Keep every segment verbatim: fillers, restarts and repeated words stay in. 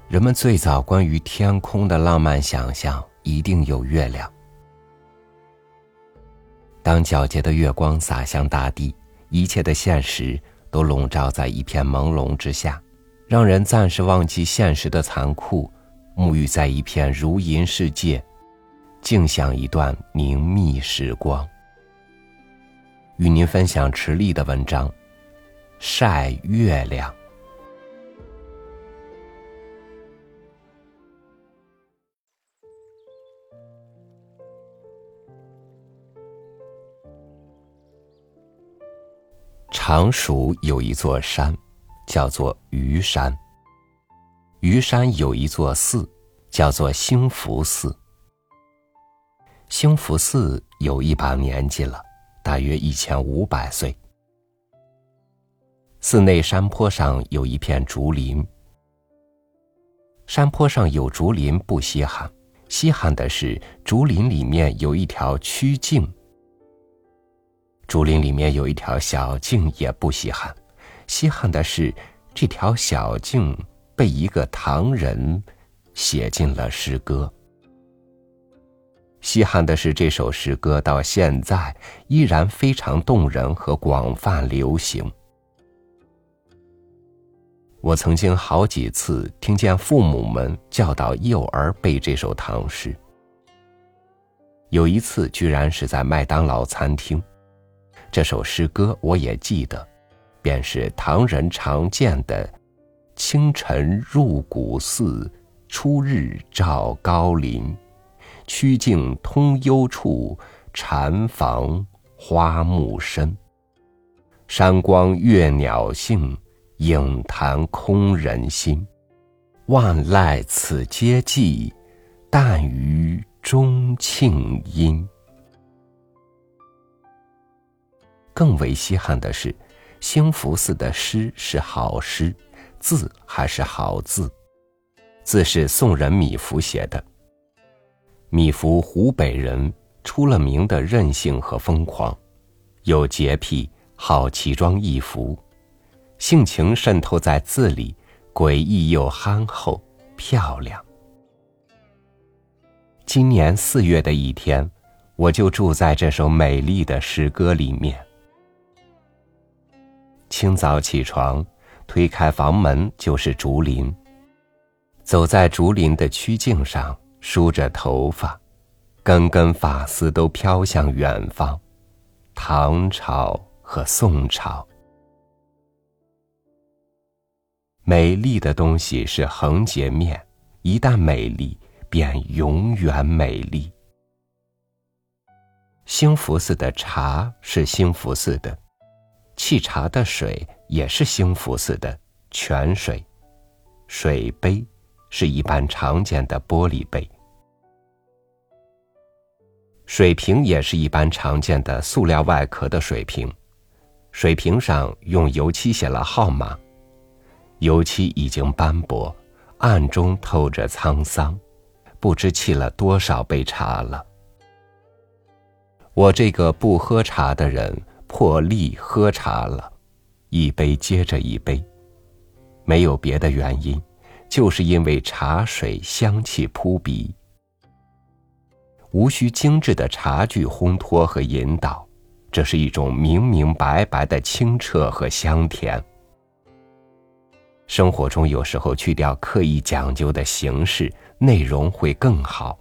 人们最早关于天空的浪漫想象一定有月亮。当皎洁的月光洒向大地，一切的现实都笼罩在一片朦胧之下，让人暂时忘记现实的残酷，沐浴在一片如银世界，静享一段宁谧时光。与您分享池莉的文章《晒月亮》。常熟有一座山，叫做虞山。虞山有一座寺，叫做兴福寺。兴福寺有一把年纪了，大约一千五百岁。寺内山坡上有一片竹林。山坡上有竹林不稀罕，稀罕的是竹林里面有一条曲径。竹林里面有一条小径也不稀罕，稀罕的是这条小径被一个唐人写进了诗歌。稀罕的是这首诗歌到现在依然非常动人和广泛流行。我曾经好几次听见父母们教导幼儿背这首唐诗，有一次居然是在麦当劳餐厅。这首诗歌我也记得，便是唐人常见的清晨入古寺，初日照高林，曲径通幽处，禅房花木深，山光悦鸟性，影潭空人心，万籁此皆寂，但余钟磬音。更为稀罕的是，兴福寺的诗是好诗，字还是好字。字是宋人米芾写的。米芾湖北人，出了名的任性和疯狂，有洁癖，好奇装异服，性情渗透在字里，诡异又憨厚漂亮。今年四月的一天，我就住在这首美丽的诗歌里面。清早起床，推开房门就是竹林，走在竹林的曲径上，梳着头发，根根发丝都飘向远方，唐朝和宋朝。美丽的东西是横截面，一旦美丽，便永远美丽。兴福寺的茶是兴福寺的，沏茶的水也是兴福寺的泉水，水杯是一般常见的玻璃杯，水瓶也是一般常见的塑料外壳的水瓶，水瓶上用油漆写了号码，油漆已经斑驳，暗中透着沧桑，不知沏了多少杯茶了。我这个不喝茶的人破例喝茶了，一杯接着一杯，没有别的原因，就是因为茶水香气扑鼻。无需精致的茶具烘托和引导，这是一种明明白白的清澈和香甜。生活中有时候去掉刻意讲究的形式，内容会更好。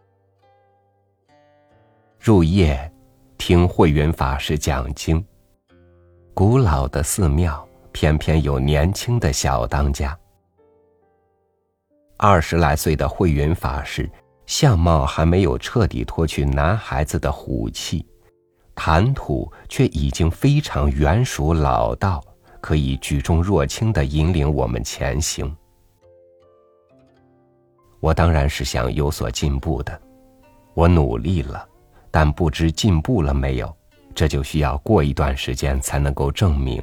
入夜听慧云法师讲经，古老的寺庙偏偏有年轻的小当家。二十来岁的慧云法师，相貌还没有彻底脱去男孩子的虎气，谈吐却已经非常圆熟老道，可以举重若轻地引领我们前行。我当然是想有所进步的，我努力了，但不知进步了没有，这就需要过一段时间才能够证明。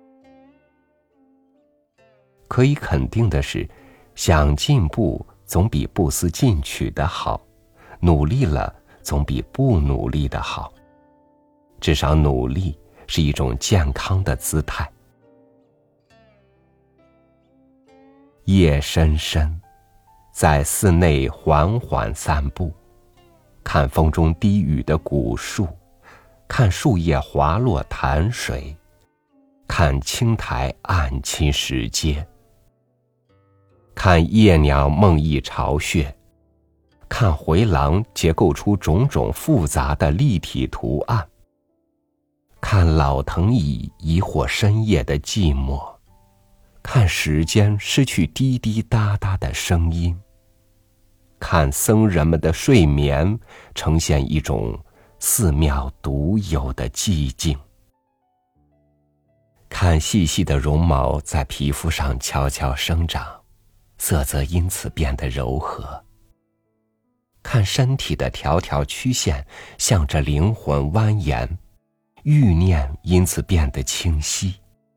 可以肯定的是，想进步总比不思进取的好，努力了总比不努力的好，至少努力是一种健康的姿态。夜深深， 在寺内缓缓散步，看风中低语的古树，看树叶滑落潭水，看青苔暗侵石阶，看夜鸟梦呓巢穴，看回廊结构出种种复杂的立体图案，看老藤椅疑惑深夜的寂寞，看时间失去滴滴答答的声音，看僧人们的睡眠呈现一种寺庙独有的寂静，看细细的绒毛在皮肤上悄悄生长，色泽因此变得柔和，看身体的条条曲线向着灵魂蜿蜒，欲念因此变得清晰。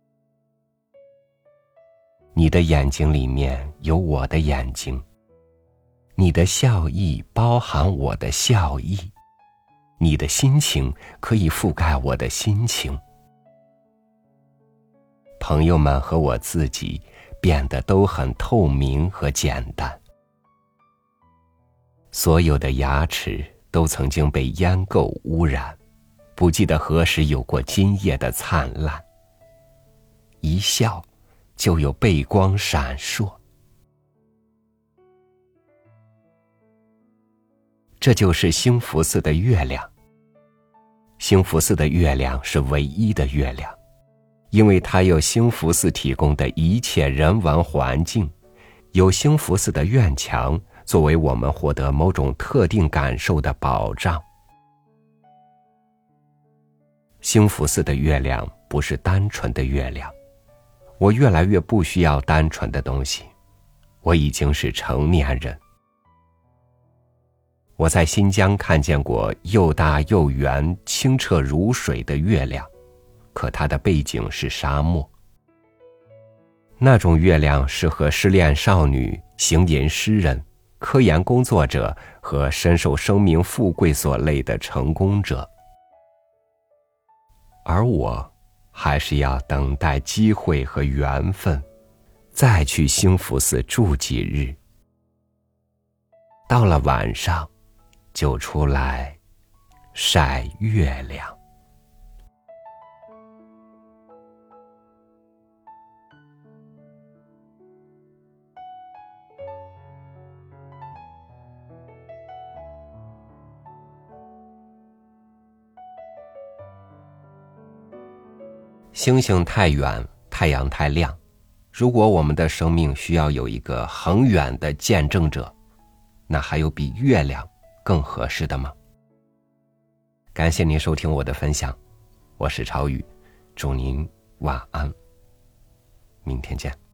你的眼睛里面有我的眼睛，你的笑意包含我的笑意，你的心情可以覆盖我的心情。朋友们和我自己变得都很透明和简单。所有的牙齿都曾经被烟垢污染，不记得何时有过今夜的灿烂。一笑就有背光闪烁。这就是兴福寺的月亮。兴福寺的月亮是唯一的月亮，因为它有兴福寺提供的一切人文环境，有兴福寺的院墙作为我们获得某种特定感受的保障。兴福寺的月亮不是单纯的月亮，我越来越不需要单纯的东西，我已经是成年人。我在新疆看见过又大又圆、清澈如水的月亮，可它的背景是沙漠。那种月亮适合失恋少女、行吟诗人、科研工作者和深受声名富贵所累的成功者。而我还是要等待机会和缘分，再去兴福寺住几日。到了晚上，就出来晒月亮。星星太远，太阳太亮。如果我们的生命需要有一个恒远的见证者，那还有比月亮更合适的吗？感谢您收听我的分享，我是超宇，祝您晚安，明天见。